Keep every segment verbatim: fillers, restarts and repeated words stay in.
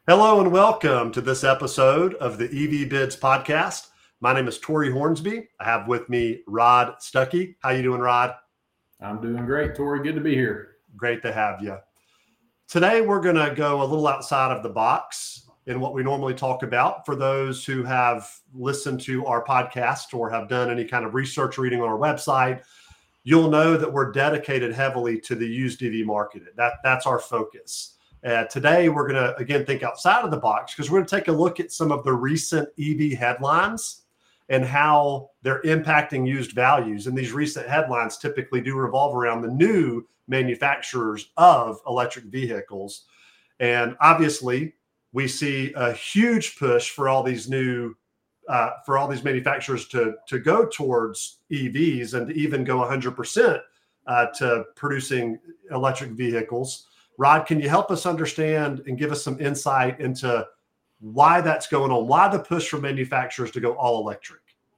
Hello and welcome to this episode of the E V Bids podcast. My name is Tori Hornsby. I have with me Rod Stuckey. How you doing, Rod? I'm doing great, Tori. Good to be here. Great to have you. Today we're going to go a little outside of the box in what we normally talk about. For those who have listened to our podcast or have done any kind of research reading on our website, you'll know that we're dedicated heavily to the used E V market. That, that's our focus. Uh, today, we're going to, again, think outside of the box because we're going to take a look at some of the recent E V headlines and how they're impacting used values. And these recent headlines typically do revolve around the new manufacturers of electric vehicles. And obviously, we see a huge push for all these new, uh, for all these manufacturers to, to go towards E Vs and to even go one hundred percent uh, to producing electric vehicles. Rod, can you help us understand and give us some insight into why that's going on? Why the push for manufacturers to go all electric?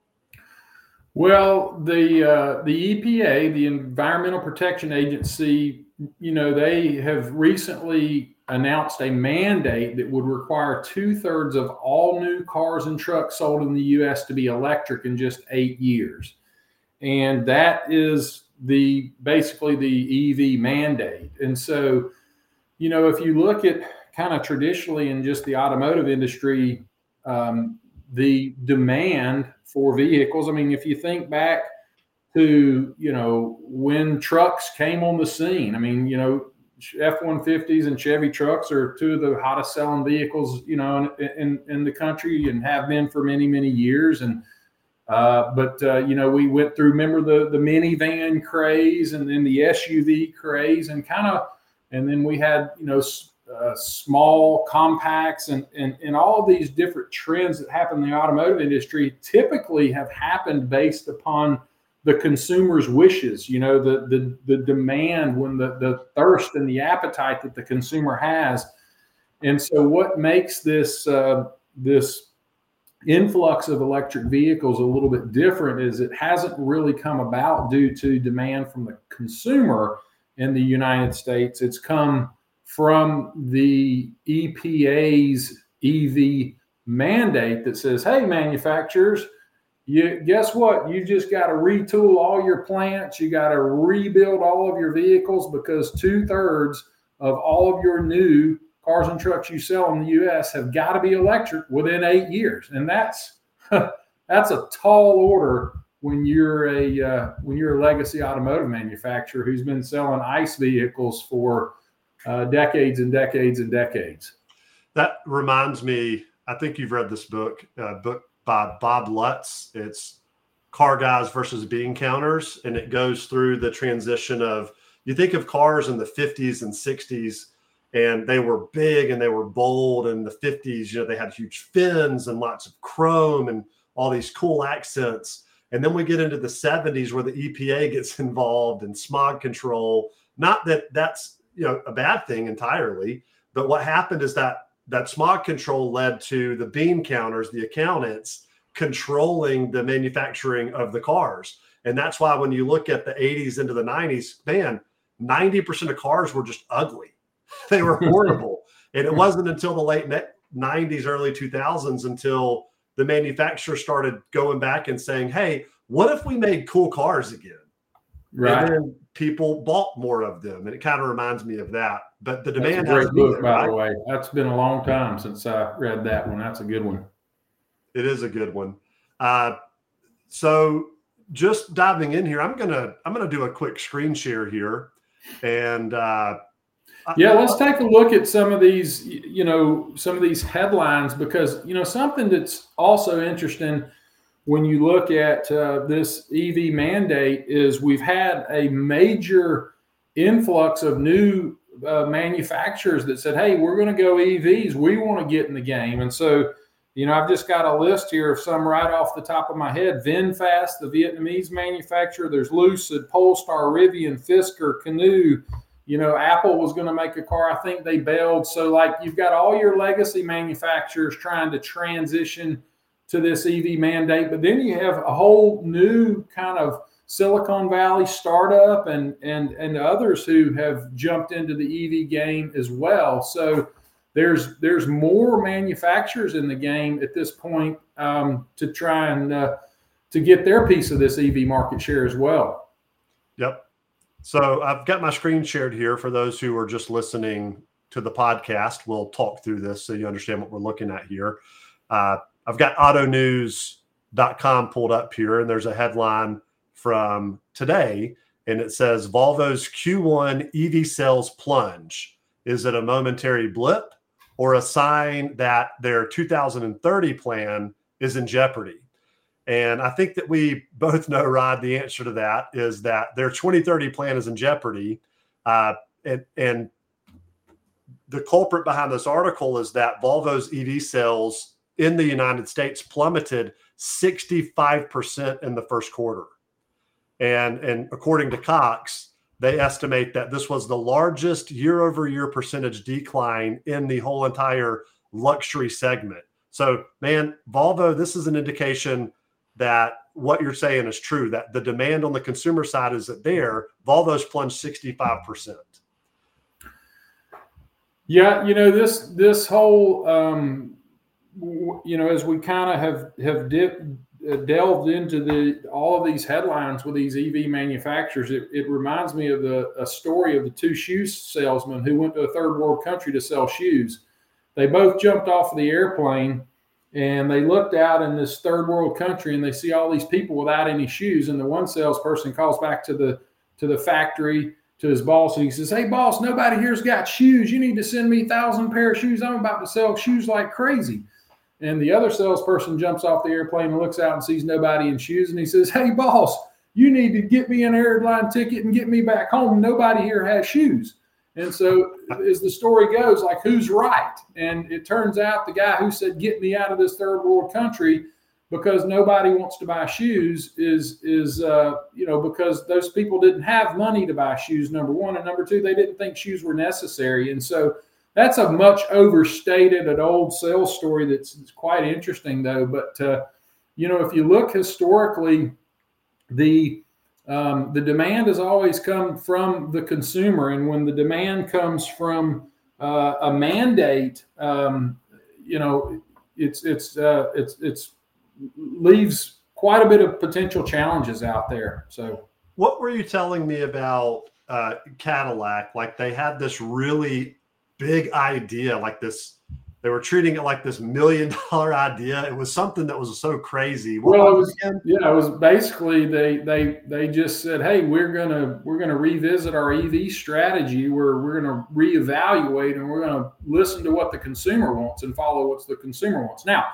Well, the uh, the E P A, the Environmental Protection Agency, you know, they have recently announced a mandate that would require two thirds of all new cars and trucks sold in the U S to be electric in just eight years, and that is the basically the E V mandate. And so, you know, if you look at kind of traditionally in just the automotive industry, um, the demand for vehicles, I mean, if you think back to, you know, when trucks came on the scene, I mean, you know, F one fifties and Chevy trucks are two of the hottest selling vehicles, you know, in, in, in the country and have been for many, many years. And Uh, but, uh, you know, we went through, remember the, the minivan craze and then the S U V craze and kind of, and then we had, you know, uh, small compacts and, and, and all of these different trends that happen in the automotive industry typically have happened based upon the consumer's wishes, you know, the, the, the demand when the, the thirst and the appetite that the consumer has. And so what makes this, uh, this, influx of electric vehicles a little bit different is it hasn't really come about due to demand from the consumer in the United States. It's come from the E P A's E V mandate that says, hey, manufacturers, you guess what? You just got to retool all your plants. You got to rebuild all of your vehicles because two thirds of all of your new cars and trucks you sell in the U S have got to be electric within eight years, and that's that's a tall order when you're a uh, when you're a legacy automotive manufacturer who's been selling ICE vehicles for uh, decades and decades and decades. That reminds me, I think you've read this book, uh, book by Bob Lutz. It's Car Guys versus Bean Counters, and it goes through the transition of, you think of cars in the fifties and sixties. And they were big and they were bold. In the fifties, you know, they had huge fins and lots of chrome and all these cool accents. And then we get into the seventies where the E P A gets involved in smog control. Not that that's, you know, a bad thing entirely, but what happened is that that smog control led to the bean counters, the accountants, controlling the manufacturing of the cars. And that's why when you look at the eighties into the nineties, man, ninety percent of cars were just ugly. They were horrible. And it wasn't until the late nineties, early two thousands, until the manufacturer started going back and saying, hey, what if we made cool cars again? Right. And then people bought more of them. And it kind of reminds me of that. But the demand has a great book, there, by right? the way. That's been a long time since I read that one. That's a good one. It is a good one. Uh, so just diving in here, I'm gonna I'm gonna do a quick screen share here. And uh Yeah, let's take a look at some of these, you know, some of these headlines, because, you know, something that's also interesting when you look at uh, this E V mandate is we've had a major influx of new uh, manufacturers that said, hey, we're going to go E Vs. We want to get in the game. And so, you know, I've just got a list here of some right off the top of my head. VinFast, the Vietnamese manufacturer. There's Lucid, Polestar, Rivian, Fisker, Canoo. You know, Apple was going to make a car. I think they bailed. So, like, you've got all your legacy manufacturers trying to transition to this E V mandate. But then you have a whole new kind of Silicon Valley startup and and and others who have jumped into the E V game as well. So, there's there's more manufacturers in the game at this point um, to try and uh, to get their piece of this E V market share as well. Yep. So I've got my screen shared here for those who are just listening to the podcast. We'll talk through this so you understand what we're looking at here. Uh, I've got auto news dot com pulled up here, and there's a headline from today, and it says Volvo's Q one E V sales plunge. Is it a momentary blip or a sign that their two thousand thirty plan is in jeopardy? And I think that we both know, Rod, the answer to that is that their twenty thirty plan is in jeopardy. Uh, and, and the culprit behind this article is that Volvo's E V sales in the United States plummeted sixty-five percent in the first quarter. And, and according to Cox, they estimate that this was the largest year-over-year percentage decline in the whole entire luxury segment. So, man, Volvo, this is an indication that what you're saying is true, that the demand on the consumer side is there. Volvo's plunged sixty-five percent. Yeah, you know, this this whole, um, w- you know, as we kind of have, have dipped, uh, delved into the all of these headlines with these E V manufacturers, it, it reminds me of the a story of the two shoe salesmen who went to a third world country to sell shoes. They both jumped off of the airplane and they looked out in this third world country and they see all these people without any shoes. And the one salesperson calls back to the to the factory, to his boss, and he says, "Hey, boss, nobody here's got shoes. You need to send me a thousand pair of shoes. I'm about to sell shoes like crazy." And the other salesperson jumps off the airplane and looks out and sees nobody in shoes. And he says, "Hey, boss, you need to get me an airline ticket and get me back home. Nobody here has shoes." And so as the story goes, like, who's right? And it turns out the guy who said, "Get me out of this third world country," because nobody wants to buy shoes is, is uh, you know, because those people didn't have money to buy shoes, number one. And number two, they didn't think shoes were necessary. And so that's a much overstated, an old sales story that's quite interesting, though. But, uh, you know, if you look historically, the um, the demand has always come from the consumer. And when the demand comes from uh, a mandate, um, you know, it's it's uh, it's it's leaves quite a bit of potential challenges out there. So what were you telling me about uh, Cadillac? Like, they had this really big idea, like this, they were treating it like this million dollar idea. It was something that was so crazy. What well, it was, yeah, it was basically, they, they, they just said, "Hey, we're going to, we're going to revisit our E V strategy where we're going to reevaluate and we're going to listen to what the consumer wants and follow what the consumer wants." Now,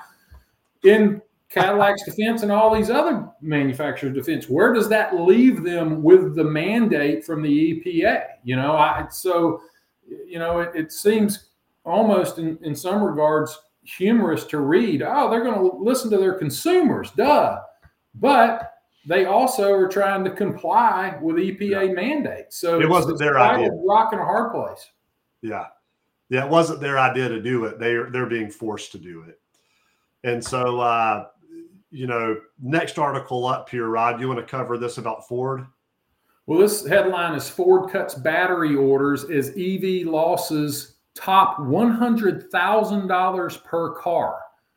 in Cadillac's defense and all these other manufacturers' defense, where does that leave them with the mandate from the E P A? You know, I, so, you know, it, it seems almost in, in some regards humorous to read, oh, they're going to listen to their consumers, duh. But they also are trying to comply with E P A yeah. mandates. So it wasn't their idea. Rock in a hard place. Yeah. Yeah, it wasn't their idea to do it. They're, they're being forced to do it. And so, uh, you know, next article up here, Rod, you want to cover this about Ford? Well, this headline is Ford cuts battery orders as E V losses top one hundred thousand dollars per car.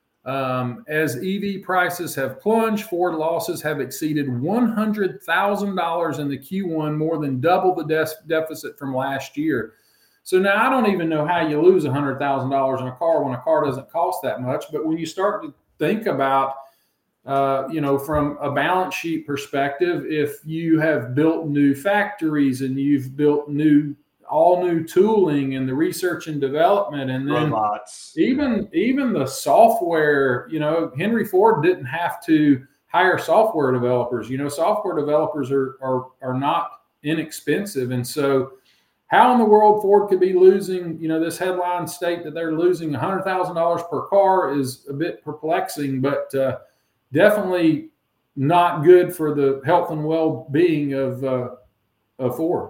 Um, as E V prices have plunged, Ford losses have exceeded one hundred thousand dollars in the Q one, more than double the de- deficit from last year. So now I don't even know how you lose one hundred thousand dollars in a car when a car doesn't cost that much. But when you start to think about, uh, you know, from a balance sheet perspective, if you have built new factories and you've built new, all new tooling and the research and development, and then robots, even, even the software, you know, Henry Ford didn't have to hire software developers. You know, software developers are, are, are not inexpensive. And so how in the world Ford could be losing, you know, this headline state that they're losing one hundred thousand dollars per car is a bit perplexing, but uh, definitely not good for the health and well-being of, uh, of Ford.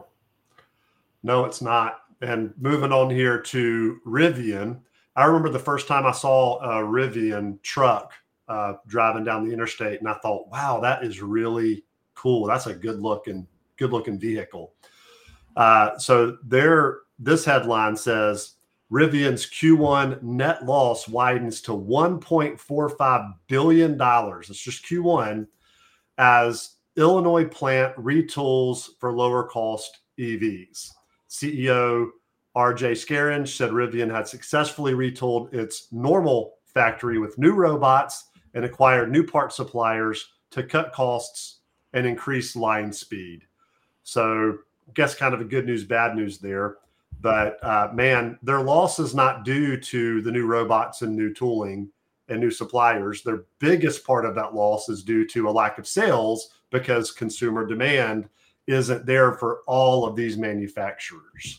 No, it's not. And moving on here to Rivian, I remember the first time I saw a Rivian truck uh, driving down the interstate, and I thought, wow, that is really cool. That's a good looking, good looking vehicle. Uh, so there, this headline says, Rivian's Q one net loss widens to one point four five billion dollars. It's just Q one, as Illinois plant retools for lower cost E Vs. C E O R J Scaringe said Rivian had successfully retooled its Normal factory with new robots and acquired new part suppliers to cut costs and increase line speed. So I guess kind of a good news, bad news there. But uh, man, their loss is not due to the new robots and new tooling and new suppliers. Their biggest part of that loss is due to a lack of sales because consumer demand isn't there for all of these manufacturers.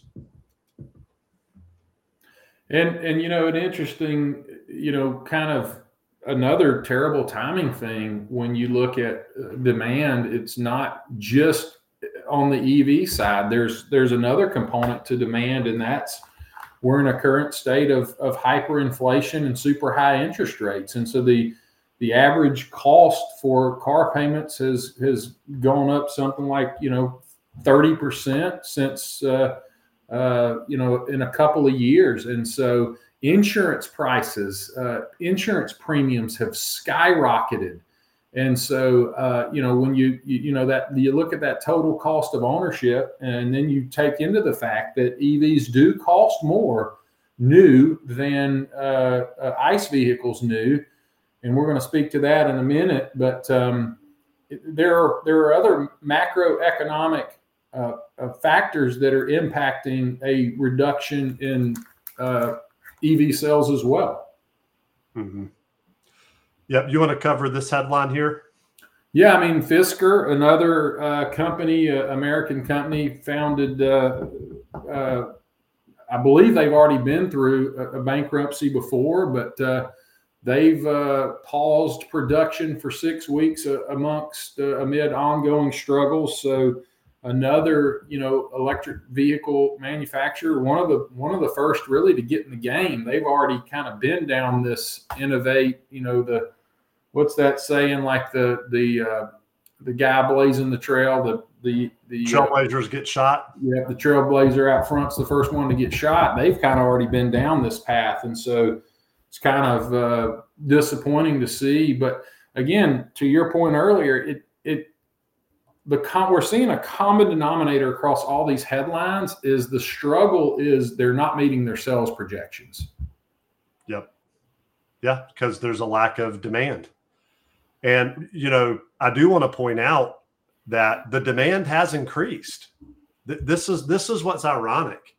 And, and, you know, an interesting, you know, kind of another terrible timing thing when you look at demand, it's not just on the E V side. There's, there's another component to demand, and that's we're in a current state of, of hyperinflation and super high interest rates. And so the, the average cost for car payments has, has gone up something like, you know, thirty percent since, uh, uh, you know, in a couple of years. And so insurance prices, uh, insurance premiums have skyrocketed. And so, uh, you know, when you, you, you know, that you look at that total cost of ownership, and then you take into the fact that E Vs do cost more new than uh, uh, ICE vehicles new. And we're going to speak to that in a minute. But um, there are, there are other macroeconomic uh, uh, factors that are impacting a reduction in uh, E V sales as well. Mm-hmm. Yep. You want to cover this headline here? Yeah. I mean, Fisker, another uh, company, uh, American company founded, uh, uh, I believe they've already been through a, a bankruptcy before, but uh, they've uh, paused production for six weeks uh, amongst uh, amid ongoing struggles. So another, you know, electric vehicle manufacturer, one of the one of the first really to get in the game. They've already kind of been down this innovate, you know, the what's that saying, like the the uh, the guy blazing the trail, the the the trailblazers uh, get shot. Yeah, the trailblazer out front's the first one to get shot. They've kind of already been down this path, and so it's kind of uh, disappointing to see. But again, to your point earlier, it it the com- we're seeing a common denominator across all these headlines is the struggle is they're not meeting their sales projections. Yep. Yeah, because there's a lack of demand. And, you know, I do want to point out that the demand has increased. Th- this is this is what's ironic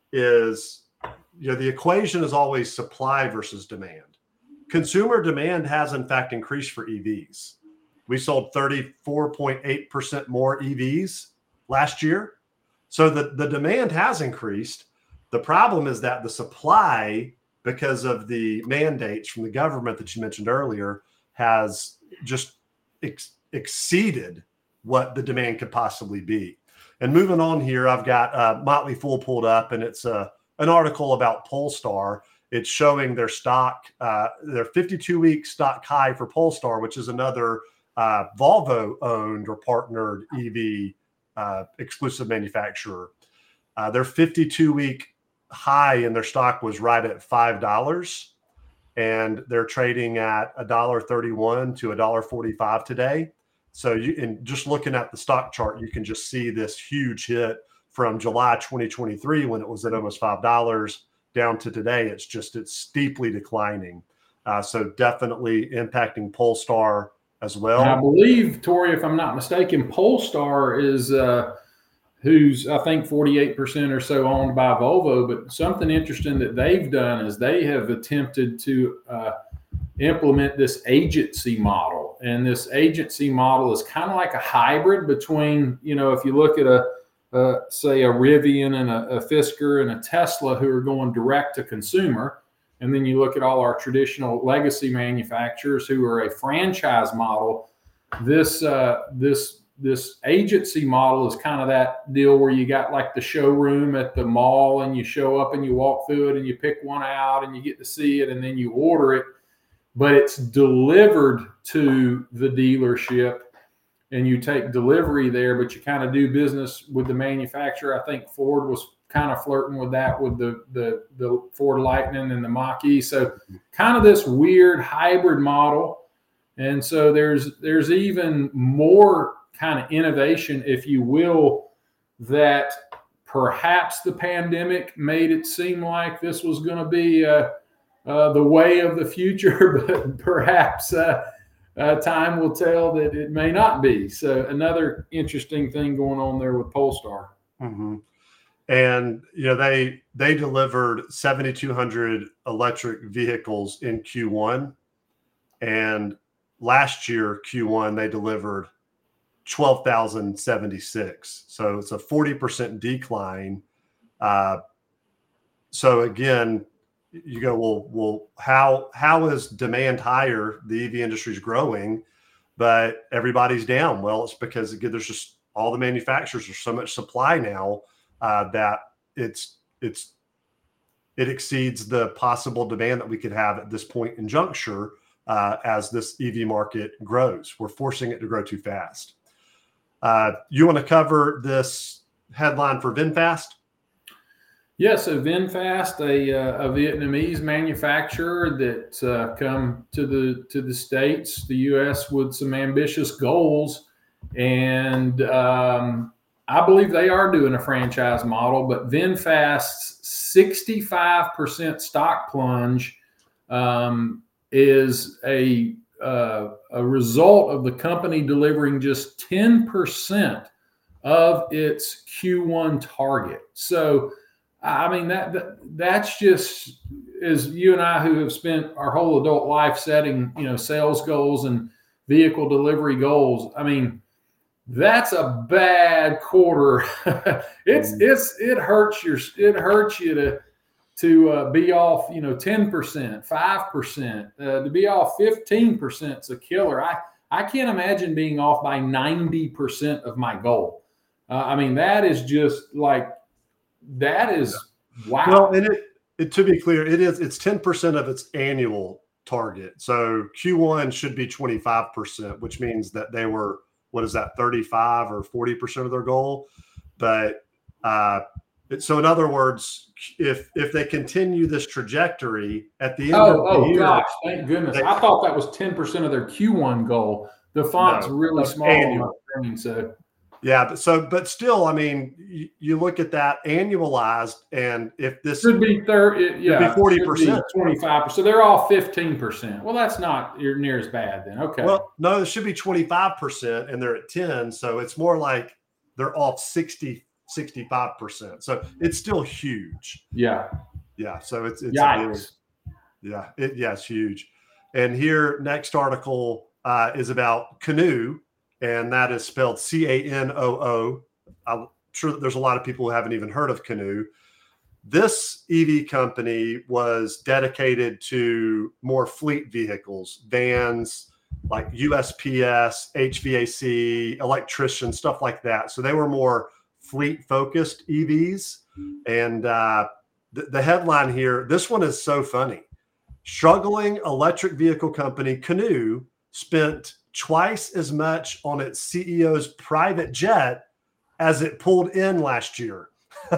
is, you know, the equation is always supply versus demand. Consumer demand has, in fact, increased for E Vs. We sold thirty-four point eight percent more E Vs last year. So the, the demand has increased. The problem is that the supply, because of the mandates from the government that you mentioned earlier, has just ex- exceeded what the demand could possibly be. And moving on here, I've got uh, Motley Fool pulled up, and it's uh, an article about Polestar. It's showing their stock, uh, their fifty-two week stock high for Polestar, which is another uh, Volvo owned or partnered E V uh, exclusive manufacturer. Uh, their fifty-two week high in their stock was right at five dollars, and they're trading at one dollar thirty-one to one dollar forty-five today. So you, and just looking at the stock chart, you can just see this huge hit from July twenty twenty-three when it was at almost five dollars down to today. It's just, it's steeply declining. Uh, so definitely impacting Polestar as well. And I believe, Tori, if I'm not mistaken, Polestar is uh, who's I think forty-eight percent or so owned by Volvo. But something interesting that they've done is they have attempted to uh, implement this agency model. And this agency model is kind of like a hybrid between, you know, if you look at a, uh, say, a Rivian and a, a Fisker and a Tesla who are going direct to consumer. And then you look at all our traditional legacy manufacturers who are a franchise model. This uh, this this agency model is kind of that deal where you got like the showroom at the mall, and you show up and you walk through it and you pick one out and you get to see it and then you order it, but it's delivered to the dealership and you take delivery there, but you kind of do business with the manufacturer. I think Ford was kind of flirting with that with the the the Ford Lightning and the Mach-E. So kind of this weird hybrid model. And so there's there's even more kind of innovation, if you will, that perhaps the pandemic made it seem like this was going to be uh, uh, the way of the future, but perhaps uh, uh, time will tell that it may not be. So another interesting thing going on there with Polestar. Mm-hmm. And you know they they delivered seventy-two hundred electric vehicles in Q one, and last year Q one they delivered twelve thousand seventy-six. So it's a forty percent decline. Uh, so again, you go, well, well, how how is demand higher? The E V industry is growing, but everybody's down. Well, it's because again, there's just all the manufacturers. There's so much supply now uh, that it's it's it exceeds the possible demand that we could have at this point in juncture uh, as this E V market grows. We're forcing it to grow too fast. Uh, you want to cover this headline for VinFast? Yeah, so VinFast, a, uh, a Vietnamese manufacturer that uh, come to the to the States, the U S, with some ambitious goals, and um, I believe they are doing a franchise model. But VinFast's sixty-five percent stock plunge um, is a uh, a result of the company delivering just ten percent of its Q one target. So I mean, that, that that's just, as you and I, who have spent our whole adult life setting, you know, sales goals and vehicle delivery goals. I mean, that's a bad quarter. it's it's it hurts your it hurts you to to uh, be off, you know, ten percent, five percent, uh, to be off fifteen percent is a killer. I I can't imagine being off by ninety percent of my goal. Uh, I mean, that is just like. That is wow. Well, and it, it to be clear, it is it's ten percent of its annual target. So Q one should be twenty-five percent, which means that they were, what is that, thirty-five or forty percent of their goal. But uh, it, so in other words, if if they continue this trajectory at the end oh, of the oh, year, gosh, thank goodness. they, I thought that was ten percent of their Q one goal. The font's no, really small annual. on my screen, so. Yeah, but so, but still, I mean, you, you look at that annualized, and if this should be thirty, yeah, be forty percent, twenty-five percent. So they're all fifteen percent. Well, that's not near as bad then. Okay. Well, no, it should be twenty-five percent, and they're at ten, so it's more like they're off sixty, sixty-five percent. So it's still huge. Yeah. Yeah. So it's it's Yikes. Big, yeah, it yeah, it's huge. And here, next article uh, is about Canoo. And that is spelled C A N O O. I'm sure that there's a lot of people who haven't even heard of Canoo. This E V company was dedicated to more fleet vehicles, vans, like U S P S, H V A C, electrician, stuff like that. So they were more fleet-focused E Vs. And uh, the, the headline here, this one is so funny. Struggling electric vehicle company Canoo spent twice as much on its C E O's private jet as it pulled in last year.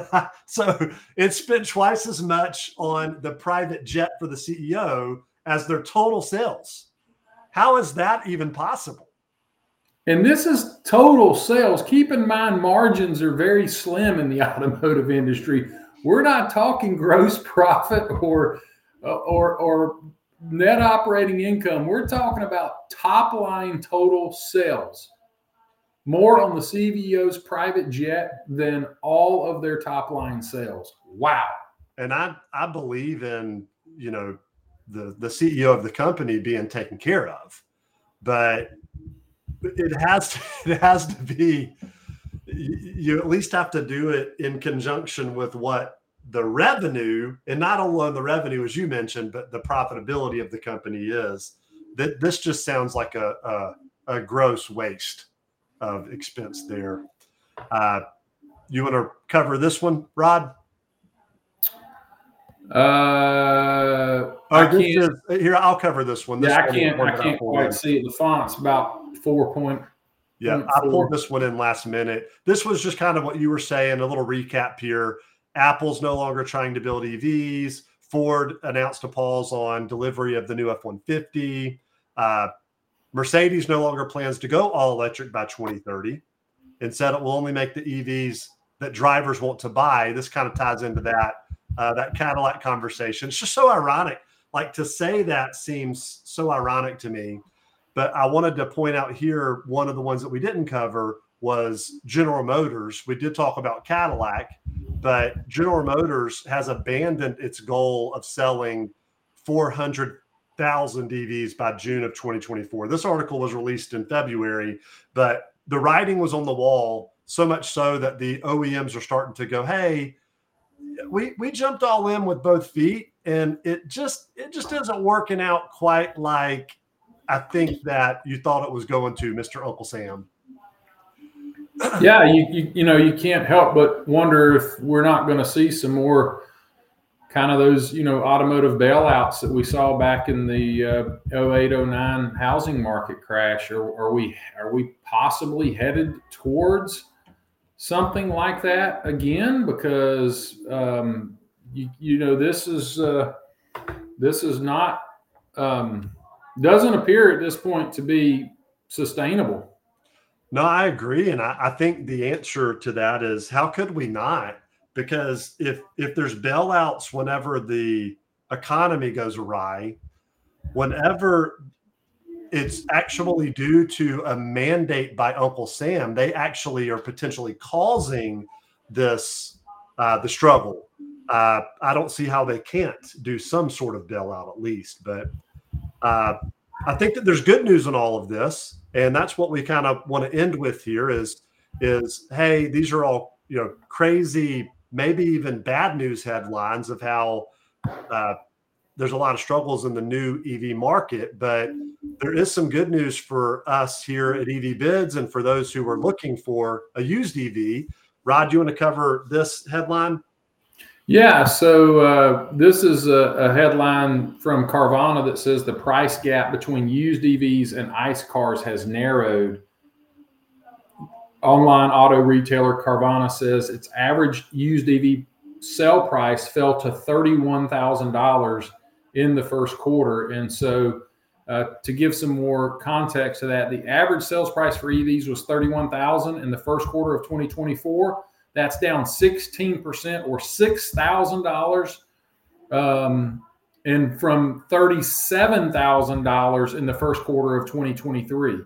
So it spent twice as much on the private jet for the C E O as their total sales. How is that even possible? And this is total sales. Keep in mind, margins are very slim in the automotive industry. We're not talking gross profit or or or net operating income. We're talking about top line total sales, more on the C E O's private jet than all of their top line sales. Wow. And I, I believe in, you know, the, the C E O of the company being taken care of, but it has to, it has to be, you at least have to do it in conjunction with what the revenue, and not only the revenue, as you mentioned, but the profitability of the company is. That this just sounds like a, a, a gross waste of expense there. Uh, you want to cover this one, Rod? Uh, I can't, is, here, I'll cover this one. This yeah, one I can't. I can't quite see it. The font's about four point. Yeah, I pulled this one in last minute. This was just kind of what you were saying. A little recap here. Apple's no longer trying to build E Vs. Ford announced a pause on delivery of the new F one fifty. Uh, Mercedes no longer plans to go all electric by twenty thirty and said it will only make the E Vs that drivers want to buy. This kind of ties into that, uh, that Cadillac conversation. It's just so ironic. Like, to say that seems so ironic to me. But I wanted to point out here, one of the ones that we didn't cover was General Motors. We did talk about Cadillac, but General Motors has abandoned its goal of selling four hundred thousand E Vs by June of twenty twenty-four. This article was released in February, but the writing was on the wall, so much so that the O E Ms are starting to go, hey, we we jumped all in with both feet, and it just it just isn't working out quite like I think that you thought it was going to, Mister Uncle Sam. Yeah, you, you you know, you can't help but wonder if we're not going to see some more kind of those, you know, automotive bailouts that we saw back in the uh, oh eight oh nine housing market crash. Or are we are we possibly headed towards something like that again? Because um, you you know this is uh, this is not um, doesn't appear at this point to be sustainable. No, I agree. And I, I think the answer to that is, how could we not? Because if if there's bailouts whenever the economy goes awry, whenever it's actually due to a mandate by Uncle Sam, they actually are potentially causing this, uh, the struggle. Uh, I don't see how they can't do some sort of bailout at least. But uh, I think that there's good news in all of this. And that's what we kind of want to end with here is, is, hey, these are all, you know, crazy, maybe even bad news headlines of how uh, there's a lot of struggles in the new E V market, but there is some good news for us here at E V Bids and for those who are looking for a used E V. Rod, you want to cover this headline? Yeah, so uh, this is a, a headline from Carvana that says the price gap between used E Vs and ICE cars has narrowed. Online auto retailer Carvana says its average used E V sale price fell to thirty-one thousand dollars in the first quarter. And so uh, to give some more context to that, the average sales price for E Vs was thirty-one thousand dollars in the first quarter of twenty twenty-four. That's down sixteen percent or six thousand dollars, um, and from thirty-seven thousand dollars in the first quarter of twenty twenty-three.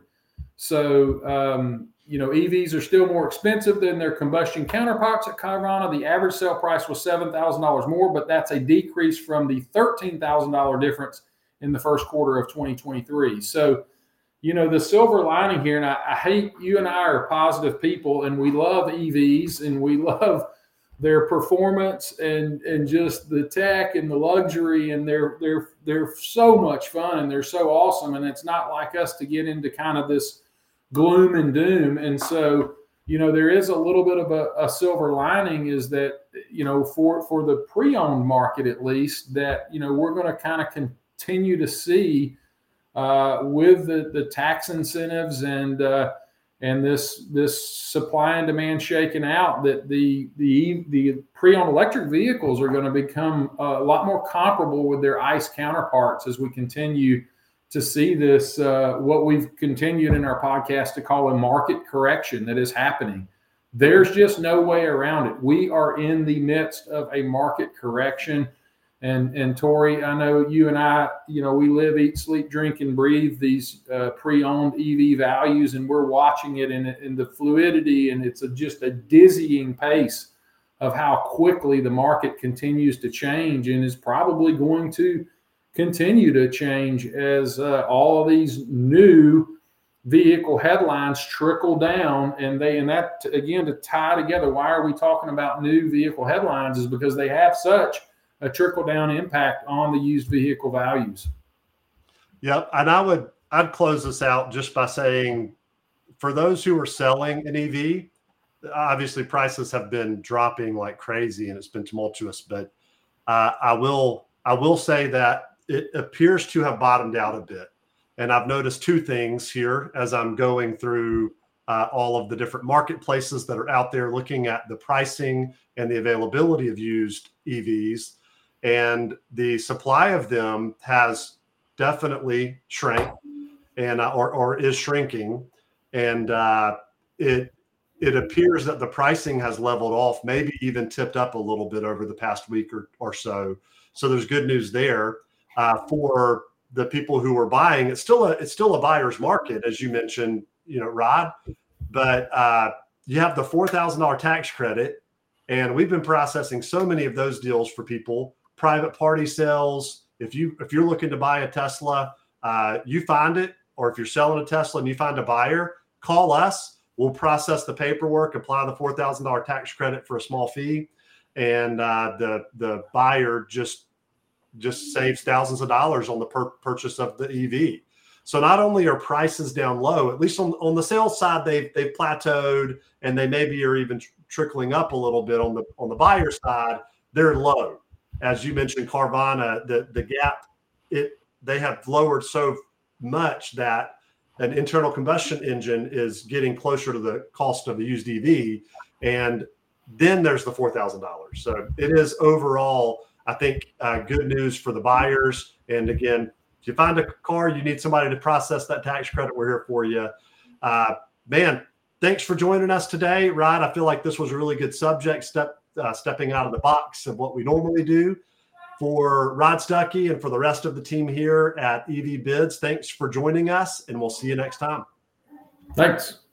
So, um, you know, E Vs are still more expensive than their combustion counterparts at Carvana. The average sale price was seven thousand dollars more, but that's a decrease from the thirteen thousand dollars difference in the first quarter of twenty twenty-three. So, you know, the silver lining here, and I, I hate, you and I are positive people, and we love E Vs, and we love their performance and and just the tech and the luxury, and they're they're they're so much fun and they're so awesome. And it's not like us to get into kind of this gloom and doom. And so, you know, there is a little bit of a, a silver lining is that, you know, for for the pre-owned market at least, that, you know, we're going to kind of continue to see uh, with the, the tax incentives and uh, and this this supply and demand shaken out, that the the the pre-owned electric vehicles are going to become a lot more comparable with their ICE counterparts as we continue to see this, uh, what we've continued in our podcast to call a market correction that is happening. There's just no way around it. We are in the midst of a market correction. And, and Tori, I know you and I, you know, we live, eat, sleep, drink, and breathe these uh, pre-owned E V values, and we're watching it in, in the fluidity, and it's a, just a dizzying pace of how quickly the market continues to change and is probably going to continue to change as uh, all of these new vehicle headlines trickle down. And they, and that, again, to tie together, why are we talking about new vehicle headlines, is because they have such a trickle down impact on the used vehicle values. Yep. And I would, I'd close this out just by saying, for those who are selling an E V, obviously prices have been dropping like crazy and it's been tumultuous, but uh, I will, I will say that it appears to have bottomed out a bit. And I've noticed two things here as I'm going through uh, all of the different marketplaces that are out there looking at the pricing and the availability of used E Vs. And the supply of them has definitely shrank and uh, or, or is shrinking. And uh, it it appears that the pricing has leveled off, maybe even tipped up a little bit over the past week or, or so. So there's good news there. Uh, for the people who are buying, it's still a it's still a buyer's market, as you mentioned, you know, Rod. But uh, you have the four thousand dollars tax credit, and we've been processing so many of those deals for people. Private party sales. If you if you're looking to buy a Tesla, uh, you find it, or if you're selling a Tesla and you find a buyer, call us. We'll process the paperwork, apply the four thousand dollars tax credit for a small fee, and uh, the the buyer just just saves thousands of dollars on the per- purchase of the E V. So not only are prices down low, at least on, on the sales side, they've they've plateaued, and they maybe are even tr- trickling up a little bit on the on the buyer side. They're low, as you mentioned, Carvana. The the gap it they have lowered so much that an internal combustion engine is getting closer to the cost of the used E V, and then there's the four thousand dollars. So it is overall, I think, uh, good news for the buyers. And again, if you find a car, you need somebody to process that tax credit, we're here for you. Uh, man, thanks for joining us today, Rod. I feel like this was a really good subject, step uh, stepping out of the box of what we normally do. For Rod Stuckey and for the rest of the team here at E V Bids, thanks for joining us, and we'll see you next time. Thanks.